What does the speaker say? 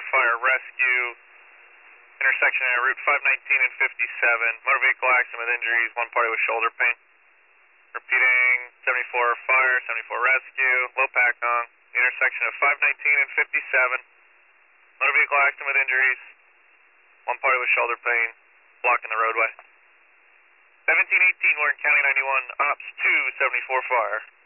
fire rescue, intersection at Route 519 and 57. Motor vehicle accident with injuries, one party with shoulder pain. Repeating, 74 fire, 74 rescue, low pack on, intersection of 519 and 57. Motor vehicle accident with injuries, one party with shoulder pain, blocking the roadway. 1718, Warren County 91, Ops 2, 74 fire.